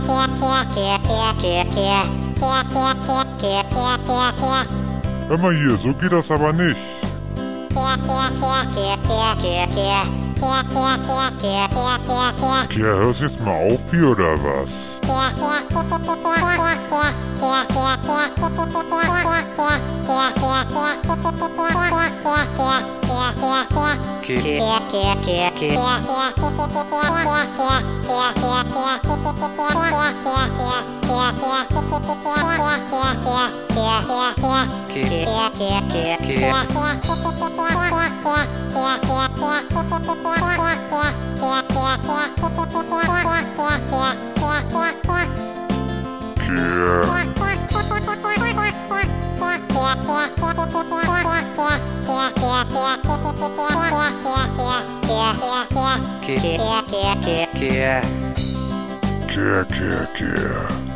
Hör mal hier, so geht das aber nicht. Tja, hörst jetzt mal auf hier oder was? Care.